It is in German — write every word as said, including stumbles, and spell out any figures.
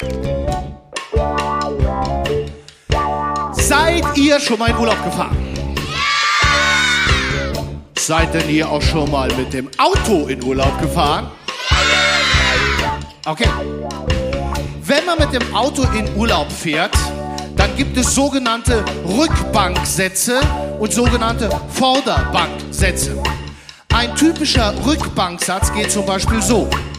Seid ihr schon mal in Urlaub gefahren? Ja! Seid denn ihr auch schon mal mit dem Auto in Urlaub gefahren? Okay. Wenn man mit dem Auto in Urlaub fährt, dann gibt es sogenannte Rückbanksätze und sogenannte Vorderbanksätze. Ein typischer Rückbanksatz geht zum Beispiel so.